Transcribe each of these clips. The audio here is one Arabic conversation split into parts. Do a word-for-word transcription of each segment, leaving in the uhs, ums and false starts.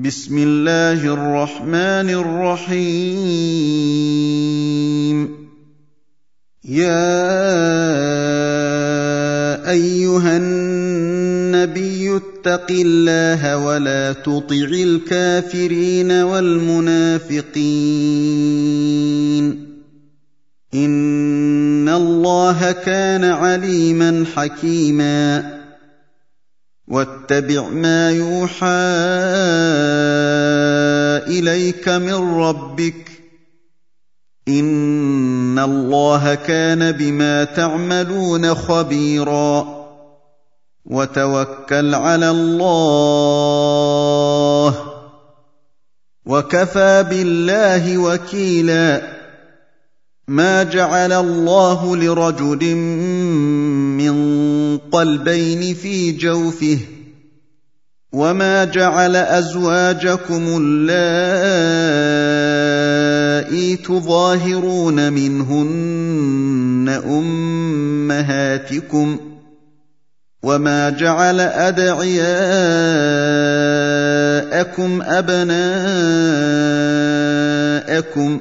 بسم الله الرحمن الرحيم يا أيها النبي اتق الله ولا تطع الكافرين والمنافقين إن الله كان عليما حكيما واتبع ما يوحى إليك من ربك إن الله كان بما تعملون خبيرا وتوكل على الله وكفى بالله وكيلا ما جعل الله لرجل من قلبين في جوفه وما جعل أزواجكم اللائي تظاهرون منهن أمهاتكم وما جعل أدعياءكم أبناءكم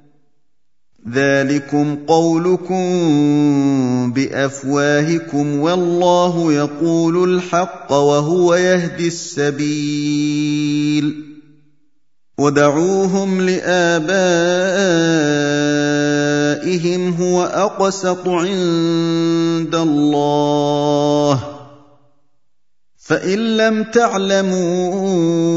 ذلكم قولكم بأفواهكم والله يقول الحق وهو يهدي السبيل ودعوهم لآبائهم هو أقسط عند الله فإن لم تعلموا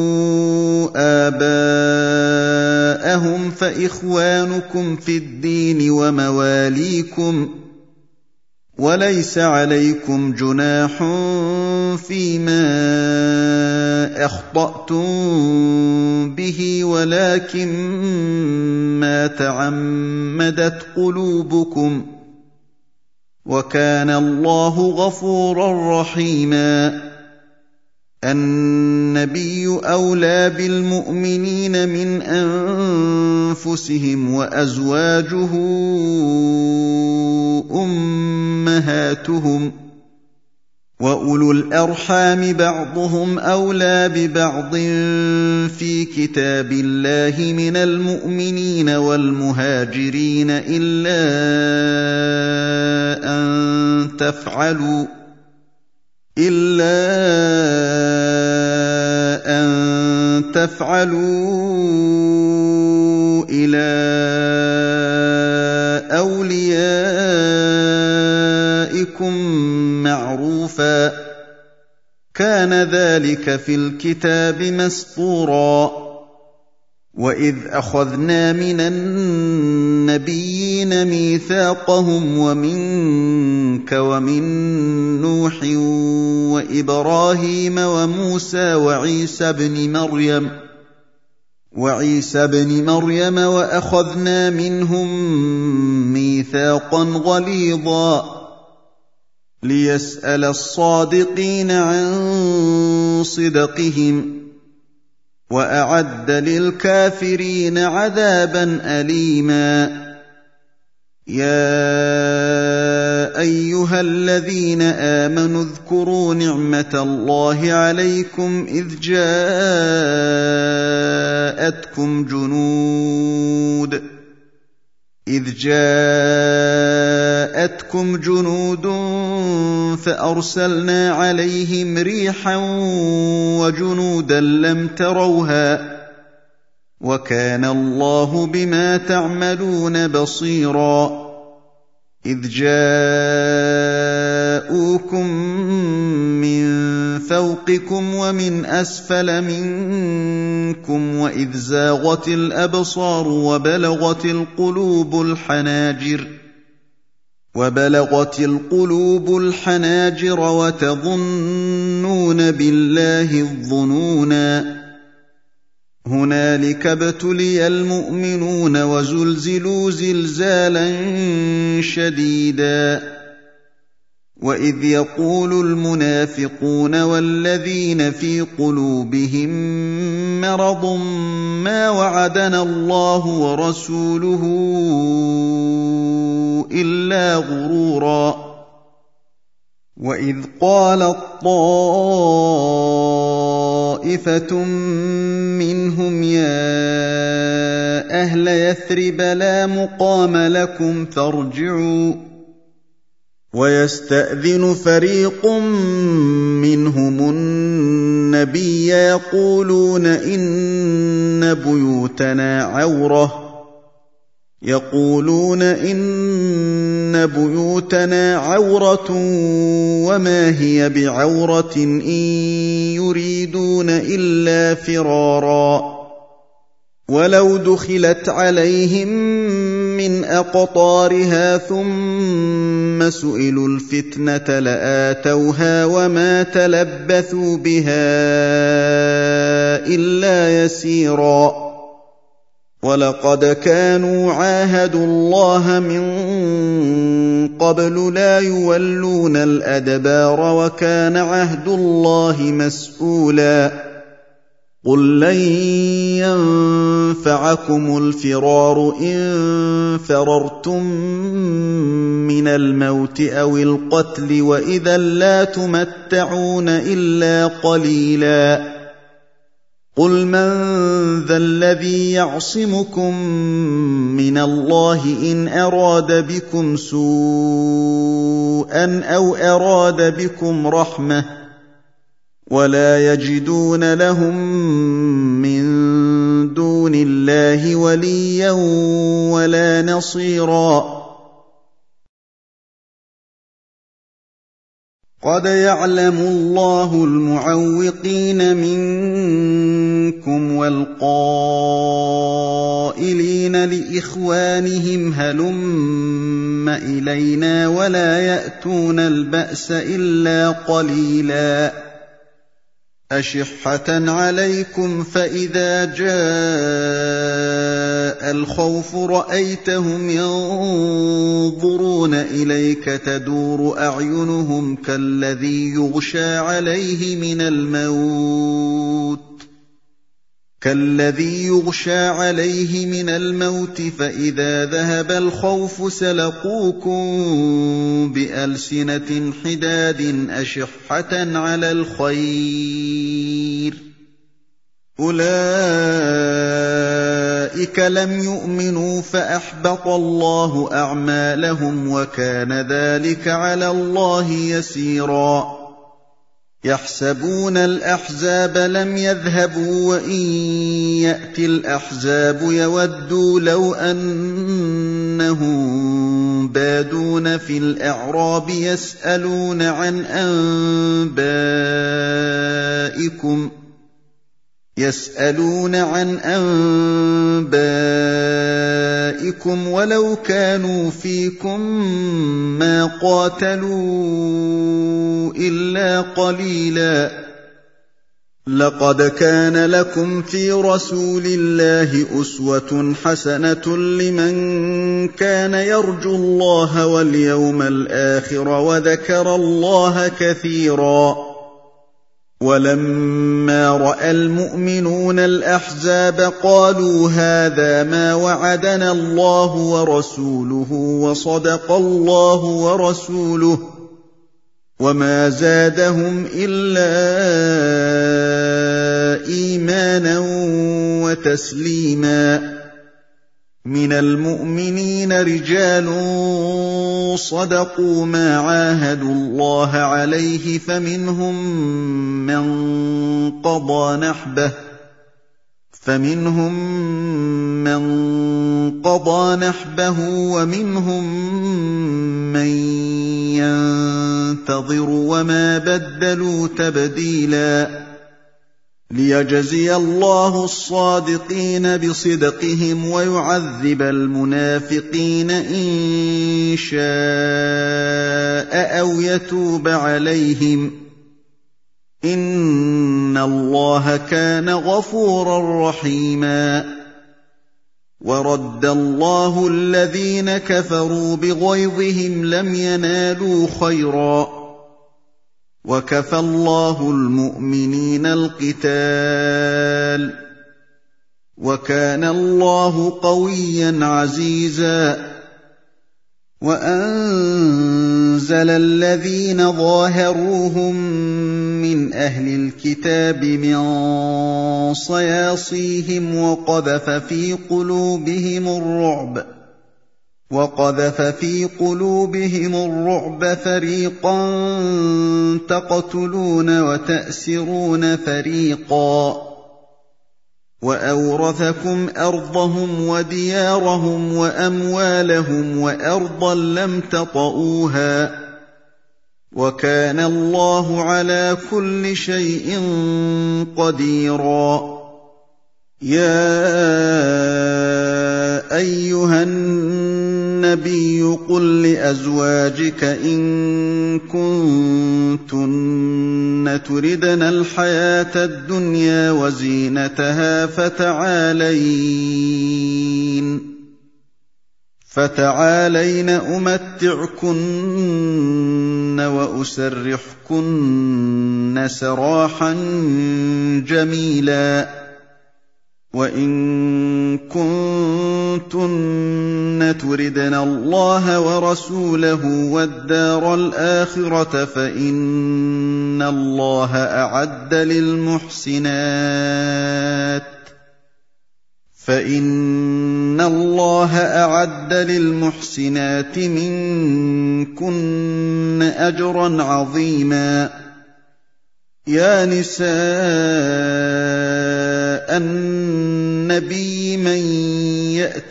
آباءهم فإخوانكم في الدين ومواليكم وليس عليكم جناح فيما أخطأتم به ولكن ما تعمدت قلوبكم وكان الله غفورا رحيما النبي أولى بالمؤمنين من أنفسهم وأزواجه أمهاتهم وأولو الأرحام بعضهم أولى ببعض في كتاب الله من المؤمنين والمهاجرين إلا أن تفعلوا إلا أن تفعلوا إلى أوليائكم معروفا كان ذلك في الكتاب مسطورا وإذ أخذنا من النبيين ميثاقهم ومنك ومن نوح وإبراهيم وموسى وعيسى بن مريم وعيسى بن مريم وأخذنا منهم ميثاقا غليظا ليسأل الصادقين عن صدقهم وأعد للكافرين عذابا أليما يا أيها الذين آمنوا اذكروا نعمة الله عليكم إذ جاءتكم جنود إذ جاءتكم جنود فأرسلنا عليهم ريحا وجنودا لم تروها وكان الله بما تعملون بصيرا إذ جاءوكم من فوقكم ومن أسفل منكم وإذ زاغت الأبصار وبلغت القلوب الحناجر وبلغت القلوب الحناجر وتظنون بالله الظنونا هنالك ابتلي المؤمنون وزلزلوا زلزالا شديدا وإذ يقول المنافقون والذين في قلوبهم مرض ما وعدنا الله ورسوله إلا غرورا وإذ قالت طائفة يا أهل يثرب لا مقام لكم فارجعوا ويستأذن فريق منهم النبي يقولون إن بيوتنا عورة يقولون إن بيوتنا عورة وما هي بعورة إن يريدون إلا فرارا ولو دخلت عليهم من أقطارها ثم سئلوا الفتنة لآتوها وما تلبثوا بها إلا يسيرا ولقد كانوا عاهدوا الله من قبل لا يولون الأدبار وكان عهد الله مسؤولا قل لن ينفعكم الفرار إن فررتم من الموت أو القتل وإذا لا تمتعون إلا قليلا قل من ذا الذي يعصمكم من الله إن أراد بكم سوءا أو أراد بكم رحمة ولا يجدون لهم من دون الله وليا ولا نصيرا قد يعلم الله المعوقين منكم والقائلين لإخوانهم هلم إلينا ولا يأتون البأس إلا قليلا أشحة عليكم فإذا جاء الخوف رأيتهم ينظرون إليك تدور أعينهم كالذي يغشى عليه من الموت كالذي يغشى عليه من الموت فإذا ذهب الخوف سلقوكم بألسنة حداد أشحة على الخير أولئك لم يؤمنوا فأحبط الله أعمالهم وكان ذلك على الله يسيرا يحسبون الأحزاب لم يذهبوا وإن يأتي الأحزاب يودوا لو أنهم بادون في الأعراب يسألون عن أنبائكم يسألون عن أنبائكم ولو كانوا فيكم ما قاتلوا إلا قليلا لقد كان لكم في رسول الله أسوة حسنة لمن كان يرجو الله واليوم الآخر وذكر الله كثيرا ولما رأى المؤمنون الأحزاب قالوا هذا ما وعدنا الله ورسوله وصدق الله ورسوله وما زادهم إلا إيمانا وتسليما من المؤمنين رجال صدقوا ما عاهدوا الله عليه فمنهم من قضى نحبه فمنهم من قضى نحبه ومنهم من ينتظر وما بدلوا تبديلا ليجزي الله الصادقين بصدقهم ويعذب المنافقين إن شاء أو يتوب عليهم إن الله كان غفورا رحيما ورد الله الذين كفروا بغيظهم لم ينالوا خيرا وكفى الله المؤمنين القتال وكان الله قويا عزيزا وَأَنزَلَ الَّذِينَ ظَاهَرُوهُم مِّنْ أَهْلِ الْكِتَابِ مِن صَيَاصِيهِمْ وَقَذَفَ فِي قُلُوبِهِمُ الرُّعْبَ وَقَذَفَ فِي قُلُوبِهِمُ الرُّعْبَ فَرِيقًا تَقْتُلُونَ وَتَأْسِرُونَ فَرِيقًا وَأَوْرَثَكُمْ أَرْضَهُمْ وَدِيَارَهُمْ وَأَمْوَالَهُمْ وَأَرْضًا لَّمْ تَطَئُوهَا ۚ وَكَانَ اللَّهُ عَلَىٰ كُلِّ شَيْءٍ قَدِيرًا. يَا أَيُّهَا النَّبِيُّ قُل لِّأَزْوَاجِكَ إِن كُنتُنَّ تُرِدْنَ الْحَيَاةَ الدُّنْيَا وَزِينَتَهَا فَتَعَالَيْنَ فَتَعَالَيْنَ أُمَتِّعْكُنَّ وَأُسَرِّحْكُنَّ سَرَاحًا جَمِيلًا. وَإِن كُنتُنَّ تُرِدْنَ اللَّهَ وَرَسُولَهُ وَالدَّارَ الْآخِرَةَ فَإِنَّ اللَّهَ أَعَدَّ لِلْمُحْسِنَاتِ فَإِنَّ اللَّهَ أَعَدَّ لِلْمُحْسِنَاتِ مِنكُنَّ أَجْرًا عَظِيمًا. يَا نِسَاءَ النَّبِيِّ مَن يَأْتِ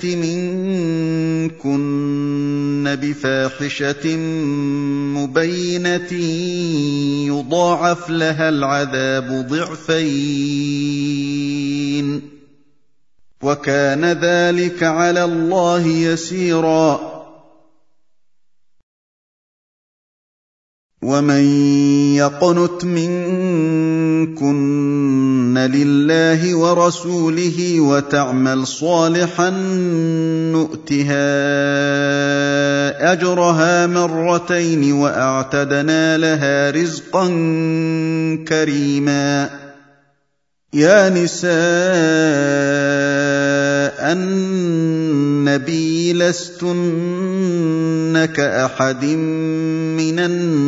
مِنكُنَّ بِفَاحِشَةٍ مُّبَيِّنَةٍ يُضَاعَفْ لَهَا الْعَذَابُ ضِعْفَيْنِ ۚ وَكَانَ ذَٰلِكَ عَلَى اللَّهِ يَسِيرًا. وَمَن يَقْنُتْ مِنكُنَّ لِلَّهِ وَرَسُولِهِ وَتَعْمَلْ صَالِحًا نُّؤْتِهَا أَجْرَهَا مَرَّتَيْنِ وَأَعْتَدْنَا لَهَا رِزْقًا كَرِيمًا. يَا نِسَاءَ النَّبِيِّ لَسْتُنَّ كَأَحَدٍ مِّنَ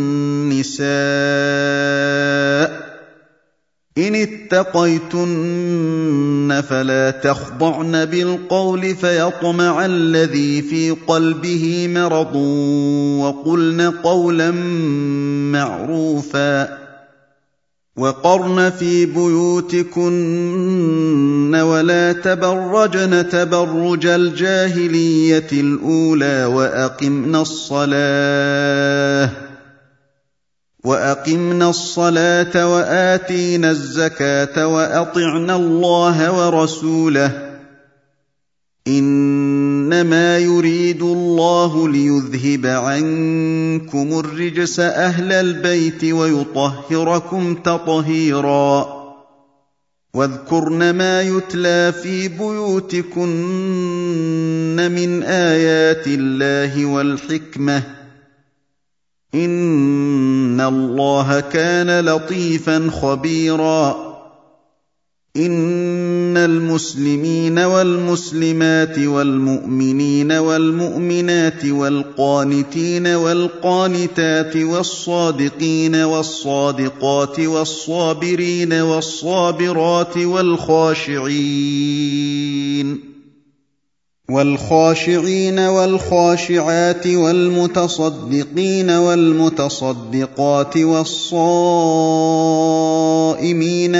النِّسَاءِ إِنِ اتَّقَيْتُنَّ فَلَا تَخْضَعْنَ بِالْقَوْلِ فَيَطْمَعَ الَّذِي فِي قَلْبِهِ مَرَضٌ وَقُلْنَ قَوْلًا مَّعْرُوفًا. وَقَرْنَ فِي بُيُوتِكُنَّ وَلَا تَبَرَّجْنَ تَبَرُّجَ الْجَاهِلِيَّةِ الْأُولَىٰ وَأَقِمْنَا الصَّلَاةَ وَآتِينَا الزَّكَاةَ وَأَطِعْنَا اللَّهَ وَرَسُولَهُ ۚ إِنَّمَا يُرِيدُ اللَّهُ لِيُذْهِبَ عَنكُمُ الرِّجْسَ أَهْلَ الْبَيْتِ وَيُطَهِّرَكُمْ تَطْهِيرًا. وَاذْكُرْنَ مَا يُتْلَىٰ فِي بُيُوتِكُنَّ مِنْ آيَاتِ اللَّهِ وَالْحِكْمَةِ ۚ إِنَّ اللَّهَ كَانَ لَطِيفًا خَبِيرًا. إِنَّ الْمُسْلِمِينَ وَالْمُسْلِمَاتِ وَالْمُؤْمِنِينَ وَالْمُؤْمِنَاتِ وَالْقَانِتِينَ وَالْقَانِتَاتِ وَالصَّادِقِينَ وَالصَّادِقَاتِ وَالصَّابِرِينَ وَالصَّابِرَاتِ وَالْخَاشِعِينَ وَالْخَاشِعِينَ وَالْخَاشِعَاتِ وَالْمُتَصَدِّقِينَ وَالْمُتَصَدِّقَاتِ وَالصَّائِمِينَ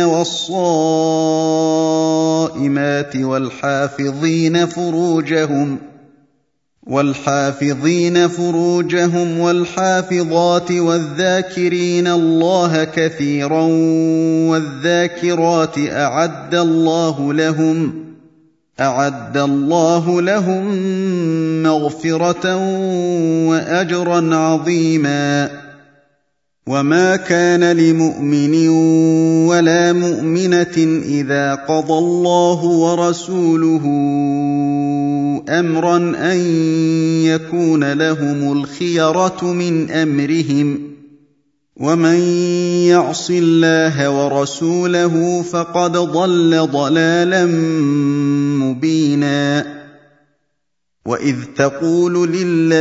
وَالصَّائِمَاتِ وَالْحَافِظِينَ فُرُوجَهُمْ وَالْحَافِظِينَ فُرُوجَهُمْ وَالْحَافِظَاتِ وَالذَّاكِرِينَ اللَّهَ كَثِيرًا وَالذَّاكِرَاتِ أَعَدَّ اللَّهُ لَهُمْ أَعَدَّ اللَّهُ لَهُم مَّغْفِرَةً وَأَجْرًا عَظِيمًا. وَمَا كَانَ لِمُؤْمِنٍ وَلَا مُؤْمِنَةٍ إِذَا قَضَى اللَّهُ وَرَسُولُهُ أَمْرًا أَن يَكُونَ لَهُمُ الْخِيَرَةُ مِنْ أَمْرِهِمْ ۗ وَمَن يَعْصِ اللَّهَ وَرَسُولَهُ فَقَدْ ضَلَّ ضَلَالًا مُّبِينًا. وَإِذْ تَقُولُ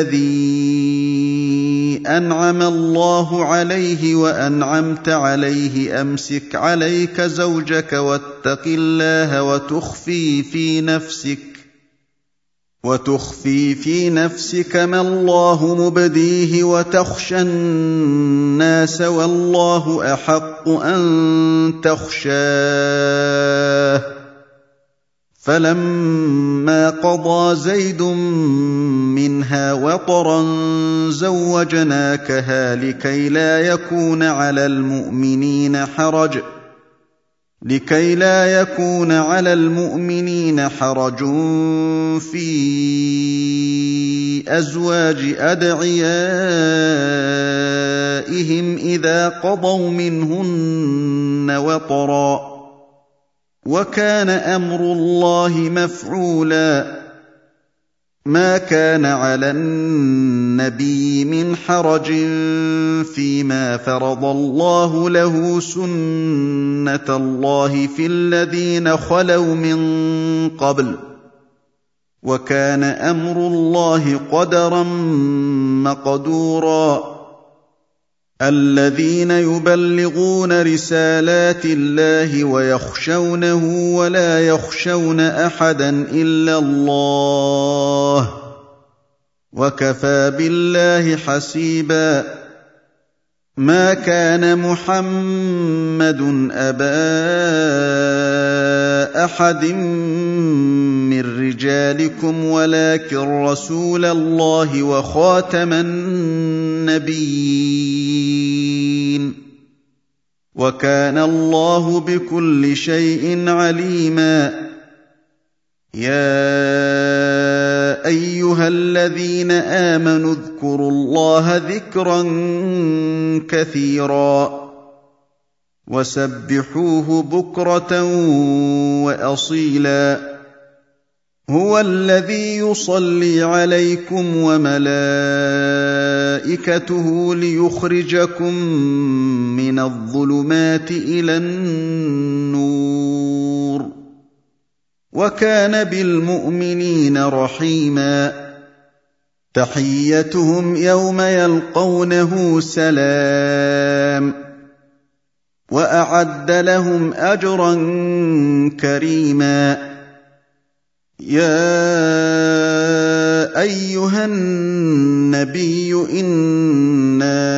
لِلَّذِي أَنْعَمَ اللَّهُ عَلَيْهِ وَأَنْعَمْتَ عَلَيْهِ أَمْسِكْ عَلَيْكَ زَوْجَكَ وَاتَّقِ اللَّهَ وَتُخْفِي فِي نَفْسِكَ وتخفي في نفسك ما الله مبديه وتخشى الناس والله أحق أن تخشاه فلما قضى زيد منها وطرا زوجناكها لكي لا يكون على المؤمنين حرج لكي لا يكون على المؤمنين حرج في أزواج أدعيائهم إذا قضوا منهن وطرا وكان أمر الله مفعولا ما كان على النبي من حرج فيما فرض الله له سنة الله في الذين خلوا من قبل وكان أمر الله قدرا مقدورا الذين يبلغون رسالات الله ويخشونه ولا يخشون أحدا إلا الله وكفى بالله حسيبا ما كان محمد أبا أحد من رجالكم ولكن رسول الله وخاتم النبيين وكان الله بكل شيء عليما يا أيها الذين آمنوا اذكروا الله ذكرا كثيرا وسبحوه بكرة وأصيلا هو الذي يصلي عليكم وملائكته ليخرجكم من الظلمات إلى النور وكان بالمؤمنين رحيما تحيتهم يوم يلقونه سلام وأعد لهم أجرا كريما يا أيها النبي إنا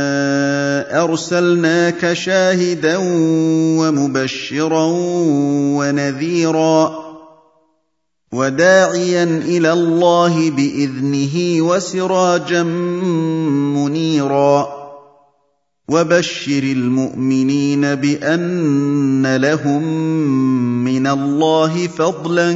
أرسلناك شاهدا ومبشرا ونذيرا وداعيا إلى الله بإذنه وسراجا منيرا وبشر المؤمنين بأن لهم من الله فضلا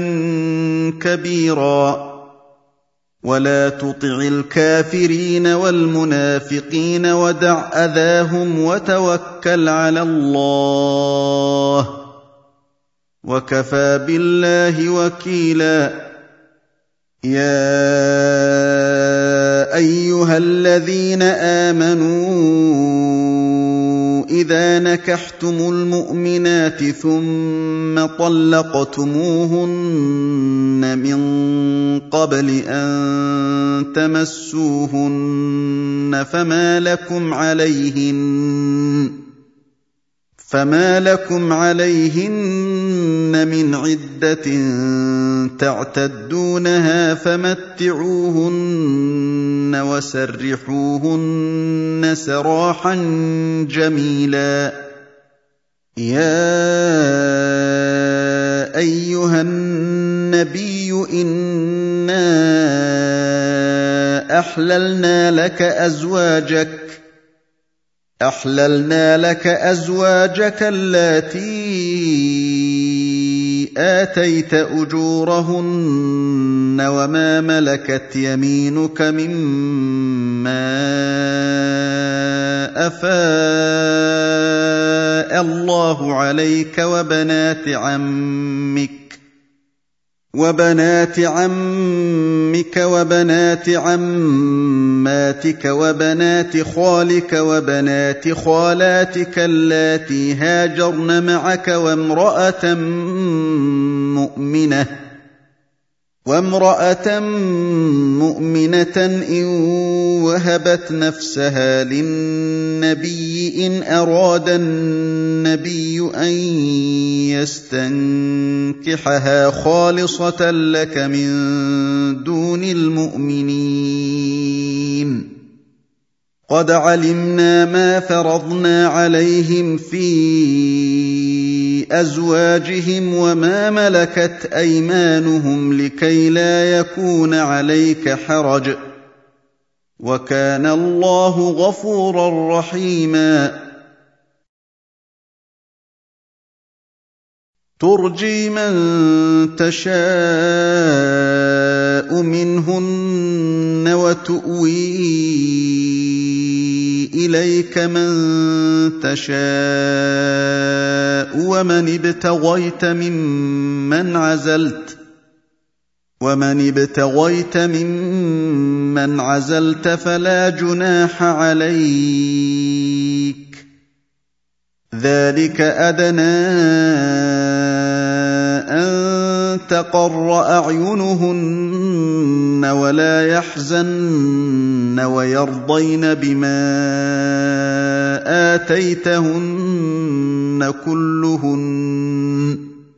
كبيرا ولا تطع الكافرين والمنافقين ودع أذاهم وتوكل على الله وكفى بالله وكيلا يا أيها الذين آمنوا إذا نكحتم المؤمنات ثم طلقتموهن من قبل أن تمسوهن فما لكم عليهن فما لكم عليهن من عدة تعتدونها فمتعوهن وسرحوهن سراحا جميلا يا أيها النبي إنا أحللنا لك أزواجك أحللنا لك أزواجك اللاتي آتيت أجورهن وما ملكت يمينك مما أفاء الله عليك وبنات عمك وبنات عمك وبنات عماتك وبنات خالك وبنات خالاتك اللاتي هاجرن معك وامرأة مؤمنة وامرأة مؤمنة إن وهبت نفسها للنبي إن أراد النبي أن يستنكحها خالصة لك من دون المؤمنين قد علمنا ما فرضنا عليهم في أزواجهم وما ملكت أيمانهم لكي لا يكون عليك حرج وكان الله غفورا رحيما ترجي من تشاء منهن وتؤوي إليك من تشاء ومن ابتغيت ممن عزلت ومن ابتغيت ممن عزلت فلا جناح عليك ذلك أدنى أن تقر أعينهن ولا يحزن ويرضين بما آتيتهن كلهن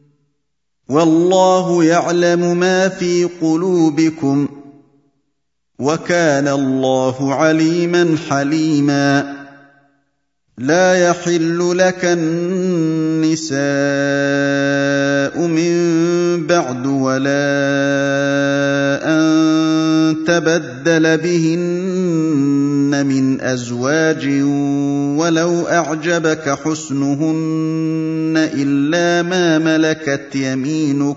والله يعلم ما في قلوبكم وكان الله عليما حليما لا يحل لك النساء من بعد ولا أن تبدل بهن من أزواج ولو أعجبك حسنهن إلا ما ملكت يمينك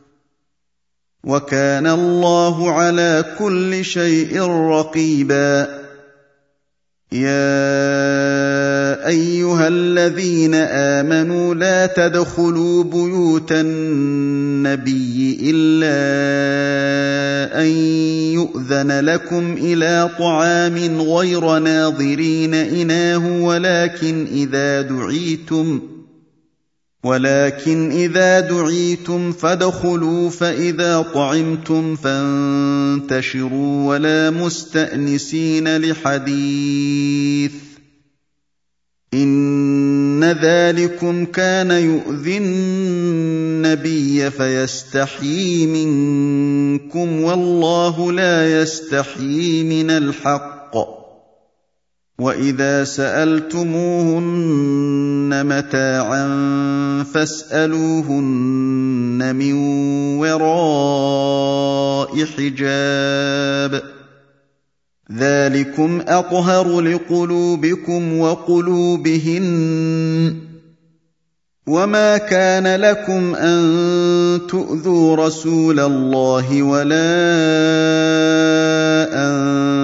وكان الله على كل شيء رقيبا يا أيها الذين آمنوا لا تدخلوا بيوت النبي إلا أن يؤذن لكم إلى طعام غير ناظرين إناه ولكن إذا دعيتم ولكن إذا دعيتم فادخلوا فإذا طعمتم فانتشروا ولا مستأنسين لحديث إن ذلكم كان يؤذي النبي فيستحيي منكم والله لا يستحيي من الحق وإذا سألتموهن متاعا فاسألوهن من وراء حجاب ذلكم أطهر لقلوبكم وقلوبهن وما كان لكم أن تؤذوا رسول الله ولا أن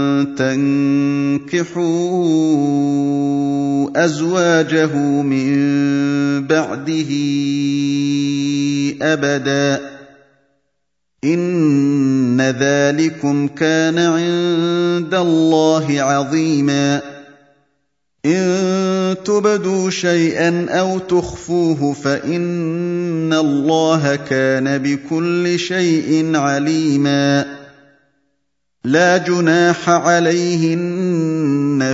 تنكحوا أزواجه من بعده أبدا إن ذلكم كان عند الله عظيما إن تبدوا شيئا أو تخفوه فإن الله كان بكل شيء عليما لا جناح عليهن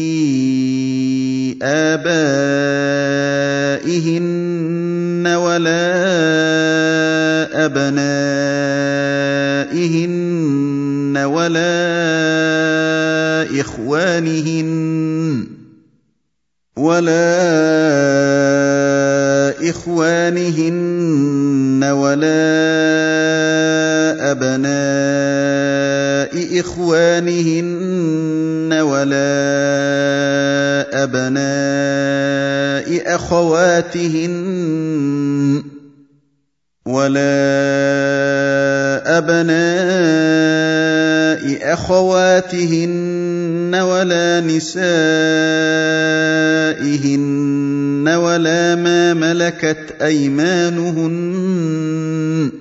في آبائهن ولا أبنائهن ولا إخوانهن ولا إخوانهن ولا أبناء إخوانهن ولا أبناء أخواتهن ولا أبناء أخواتهن ولا نسائهن ولا ما ملكت أيمانهن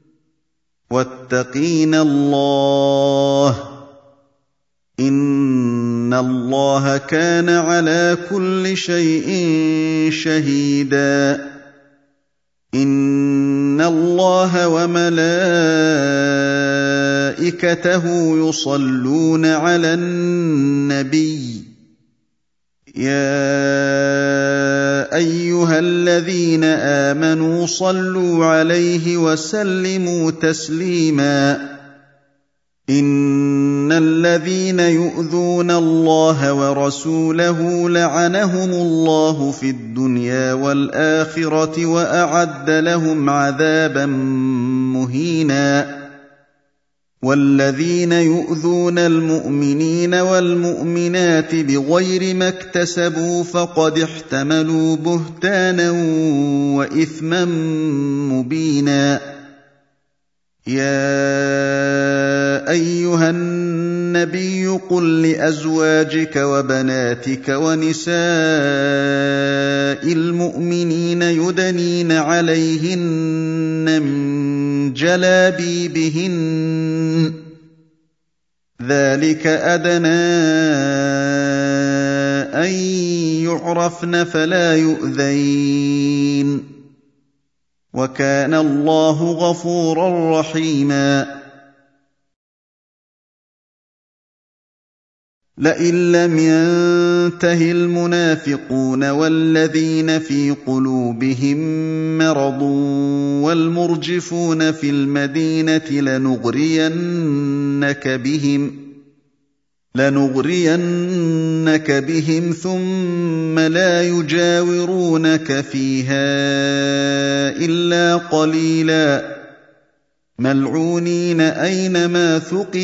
واتقين الله إن الله كان على كل شيء شهيدا إن اللَّهَ وَمَلَائِكَتَهُ يُصَلُّونَ عَلَى النَّبِيِّ يَا أَيُّهَا الَّذِينَ آمَنُوا صَلُّوا عَلَيْهِ وَسَلِّمُوا تَسْلِيمًا إِنَّ الَّذِينَ يُؤْذُونَ اللَّهَ وَرَسُولَهُ لَعَنَهُمُ اللَّهُ فِي الدُّنْيَا وَالْآخِرَةِ وَأَعَدَّ لَهُمْ عَذَابًا مُّهِينًا وَالَّذِينَ يُؤْذُونَ الْمُؤْمِنِينَ وَالْمُؤْمِنَاتِ بِغَيْرِ مَا اكْتَسَبُوا فَقَدِ احْتَمَلُوا بُهْتَانًا وَإِثْمًا مُّبِينًا يَا أَيُّهَا النَّبِيُّ قُل لِّأَزْوَاجِكَ وَبَنَاتِكَ وَنِسَاءِ الْمُؤْمِنِينَ يُدْنِينَ عَلَيْهِنَّ مِن جَلَابِيبِهِنَّ ذَٰلِكَ أَدْنَىٰ أَن يُعْرَفْنَ فَلَا يُؤْذَيْنَ ۗ وَكَانَ اللَّهُ غَفُورًا رَّحِيمًا لئن لم ينته المنافقون والذين في قلوبهم مرض والمرجفون في المدينة لنغرينك بهم لنغرينك بهم ثم لا يجاورونك فيها إلا قليلا ملعونين أينما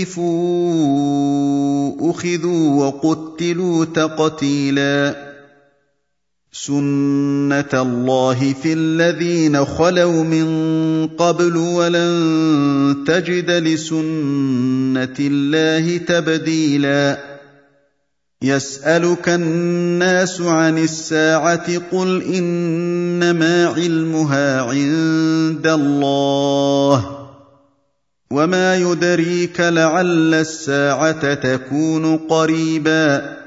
ثقفوا أخذوا وقتلوا تقتيلا سُنَّةَ اللَّهِ فِي الَّذِينَ خَلَوْا مِن قَبْلُ وَلَن تَجِدَ لِسُنَّةِ اللَّهِ تَبْدِيلًا يَسْأَلُكَ النَّاسُ عَنِ السَّاعَةِ قُلْ إِنَّمَا عِلْمُهَا عِندَ اللَّهِ وَمَا يُدْرِيكَ لَعَلَّ السَّاعَةَ تَكُونُ قَرِيبًا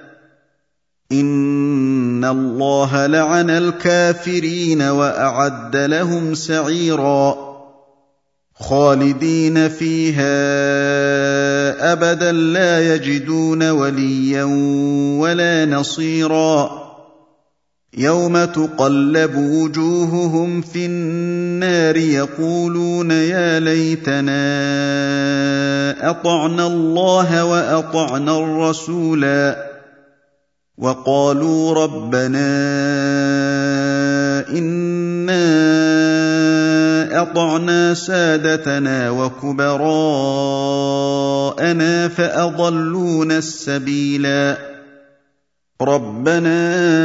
إِنَّ اللَّهَ لَعَنَ الْكَافِرِينَ وَأَعَدَّ لَهُمْ سَعِيرًا خَالِدِينَ فِيهَا أَبَدًا لَّا يَجِدُونَ وَلِيًّا وَلَا نَصِيرًا يَوْمَ تُقَلَّبُ وُجُوهُهُمْ فِي النَّارِ يَقُولُونَ يَا لَيْتَنَا أَطَعْنَا اللَّهَ وَأَطَعْنَا الرَّسُولَا وَقَالُوا رَبَّنَا إِنَّا أَطَعْنَا سَادَتَنَا وَكُبَرَاءَنَا فَأَضَلُّونَا السَّبِيلَا رَبَّنَا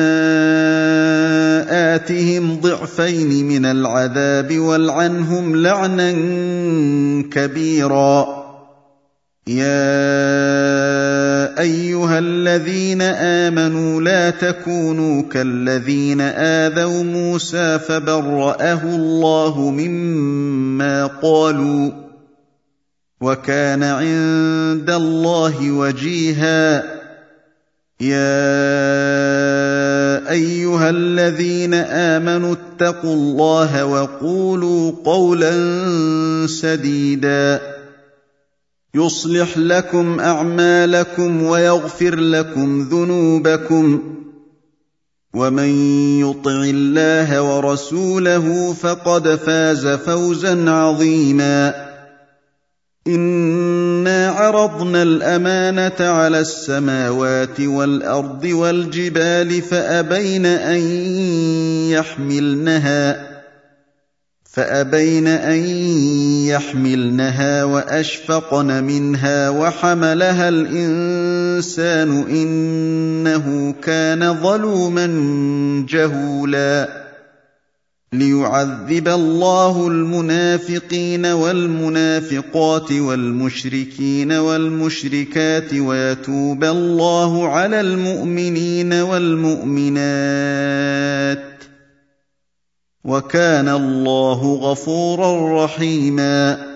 آتِهِمْ ضِعْفَيْنِ مِنَ الْعَذَابِ وَالْعَنْهُمْ لَعْنًا كَبِيرًا يَا أَيُّهَا الَّذِينَ آمَنُوا لَا تَكُونُوا كَالَّذِينَ آذَوْا مُوسَىٰ فَبَرَّأَهُ اللَّهُ مِمَّا قَالُوا ۚ وَكَانَ عِندَ اللَّهِ وَجِيهًا يَا أَيُّهَا الَّذِينَ آمَنُوا اتَّقُوا اللَّهَ وَقُولُوا قَوْلًا سَدِيدًا يُصْلِحْ لَكُمْ أَعْمَالَكُمْ وَيَغْفِرْ لَكُمْ ذُنُوبَكُمْ وَمَن يُطِعِ اللَّهَ وَرَسُولَهُ فَقَدْ فَازَ فَوْزًا عَظِيمًا إِنَّا عَرَضْنَا الْأَمَانَةَ عَلَى السَّمَاوَاتِ وَالْأَرْضِ وَالْجِبَالِ فَأَبَيْنَ أَن يَحْمِلْنَهَا فأبين أن يحملنها وأشفقن منها وحملها الإنسان إنه كان ظلوما جهولا ليعذب الله المنافقين والمنافقات والمشركين والمشركات ويتوب الله على المؤمنين والمؤمنات وكان الله غفورا رحيما